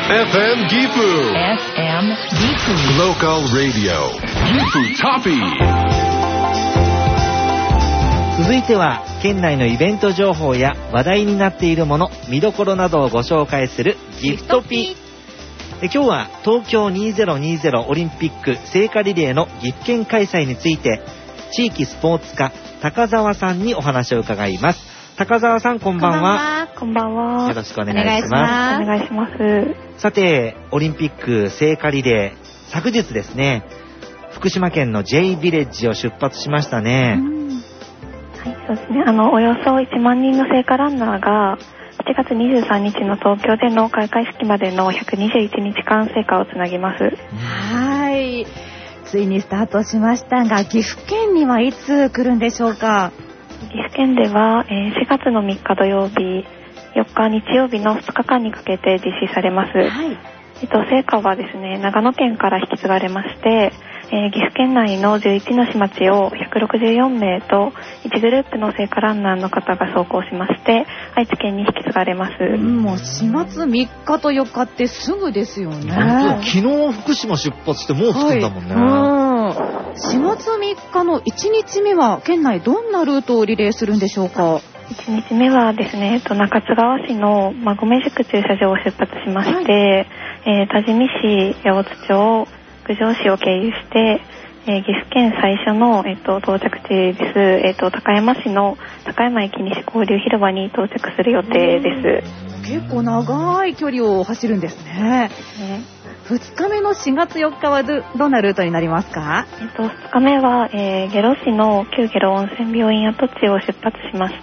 FM Gifu Local Radio Gifu Toppy。 続いては県内のイベント情報や話題になっているもの、見どころなどをご紹介するギフトピ。今日は東京2020オリンピック聖火リレーの岐阜県開催について、地域スポーツ課高澤さんにお話を伺います。高澤さん、こんばんは。 こんばんは。 よろしくお願いします。 お願いします。 さて、オリンピック聖火リレー、昨日ですね、福島県の J ビレッジを出発しましたね。 はい、そうですね。およそ1万人の聖火ランナーが7月23日の東京での開会式までの121日間聖火をつなぎます。 はい。ついにスタートしましたが、岐阜県にはいつ来るんでしょうか？ 岐阜県では、4月の3日土曜日、4日日曜日の2日間にかけて実施されます。はい。聖火はですね、長野県から引き継がれまして、岐阜県内の11の市町を164名と1グループの聖火ランナーの方が走行しまして、愛知県に引き継がれます。 もう4月3日と4日ってすぐですよね。 昨日福島出発してもう着くんだもんね。 4月3日の1日目は県内どんなルートをリレーするんでしょうか ？1日目はですね、中津川市の馬込宿駐車場を出発しまして、多治見市、八百津町、郡上市を経由して、岐阜県最初の、到着地です、高山市の高山駅西交流広場に到着する予定です。 結構長い距離を走るんですね。2日目の4月4日はどんなルートになりますか ？2日目は、下呂市の旧下呂温泉病院跡地を出発しまして、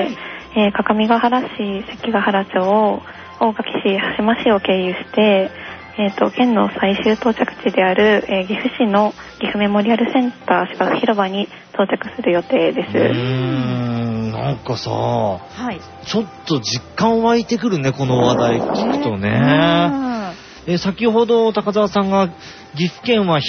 各務原市、関ヶ原町、大垣市、羽島市を経由して、県の最終到着地である、岐阜市の岐阜メモリアルセンター芝生広場に到着する予定です。 なんかさ、ちょっと実感湧いてくるね、この話題聞くとね。先ほど高澤さんが岐阜県は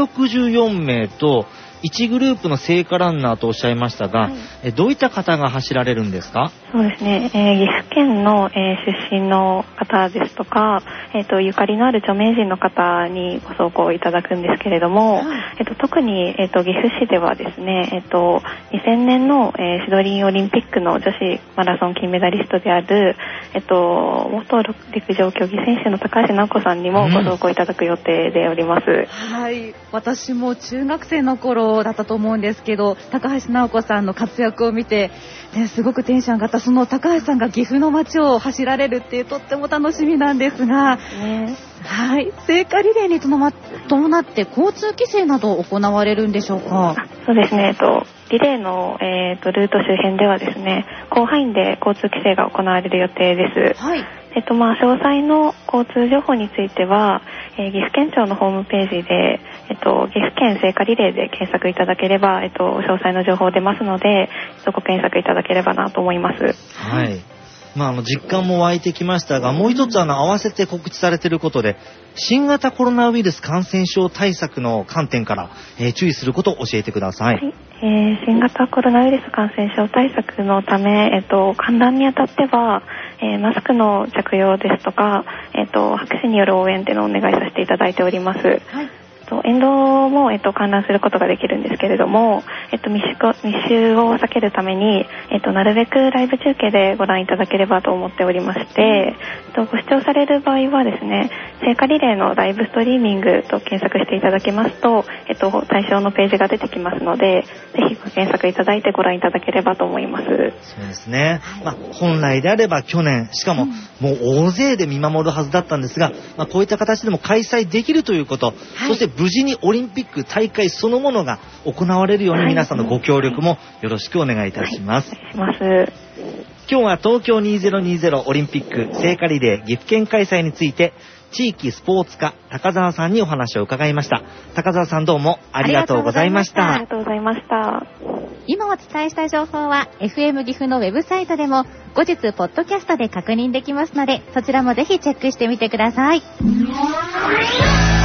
164名と1グループの聖火ランナーとおっしゃいましたが、どういった方が走られるんですか？ そうですね、岐阜県の、出身の方ですとか、ゆかりのある著名人の方にご走行いただくんですけれども、特に、岐阜市ではですね、2000年の、シドニーオリンピックの女子マラソン金メダリストである、元陸上競技選手の高橋尚子さんにもご走行いただく予定でおります。 はい、私も中学生の頃だったと思うんですけど、高橋尚子さんの活躍を見て、すごくテンション上がった。その高橋さんが岐阜の街を走られるっていうとっても楽しみなんですが、はい、聖火リレーに伴って交通規制など行われるんでしょうか？ そうですね、リレーの、ルート周辺ではですね、広範囲で交通規制が行われる予定です。はい。詳細の交通情報については、岐阜県庁のホームページで、岐阜県聖火リレーで検索いただければ、詳細の情報出ますので、ご検索いただければなと思います。 はい。実感も湧いてきましたが、もう一つ合わせて告知されていることで、新型コロナウイルス感染症対策の観点から、注意することを教えてください。 新型コロナウイルス感染症対策のため、観覧にあたっては、マスクの着用ですとか、拍手による応援というのをお願いさせていただいております。はい。沿道も、観覧することができるんですけれども、密集を避けるために、なるべくライブ中継でご覧いただければと思っておりまして、ご視聴される場合はですね、聖火リレーのライブストリーミングと検索していただけますと、対象のページが出てきますので、ぜひご検索いただいてご覧いただければと思います。そうですね。本来であれば去年、しかももう大勢で見守るはずだったんですが、こういった形でも開催できるということ、そして無事にオリンピック大会そのものが行われるように皆さんのご協力もよろしくお願いいたします。 お願いします。 今日は東京2020オリンピック聖火リレー岐阜県開催について地域スポーツ課高澤さんにお話を伺いました。高澤さん、どうもありがとうございました。 ありがとうございました。 今お伝えした情報は FM 岐阜のウェブサイトでも後日ポッドキャストで確認できますので、そちらもぜひチェックしてみてください。